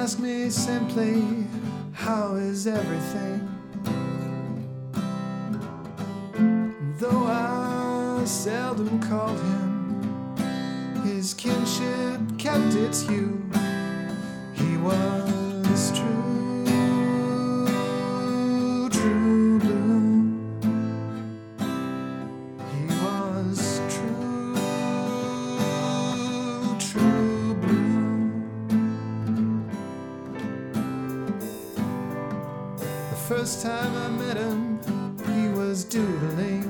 ask me simply, how is everything? Though I seldom called him, his kinship kept its hue. He was true, true blue. He was true, true blue. The first time I met him, he was doodling.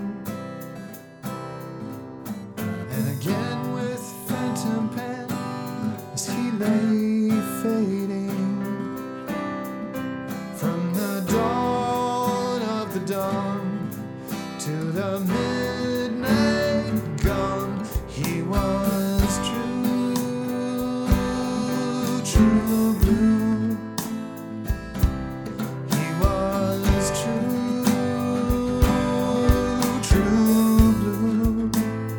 And again with phantom pen, as he lay fading. From the dawn of the dawn to the midnight gone, he was true, true blue. He was true, true blue.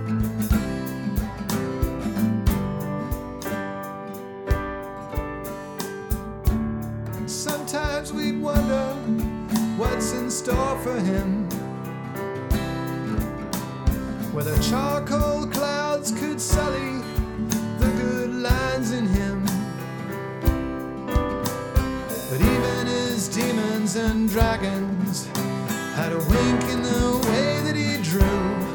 Sometimes we'd wonder what's in store for him, whether charcoal clouds could sully the good lines in him. But even his demons and dragons had a wink in the way that he drew.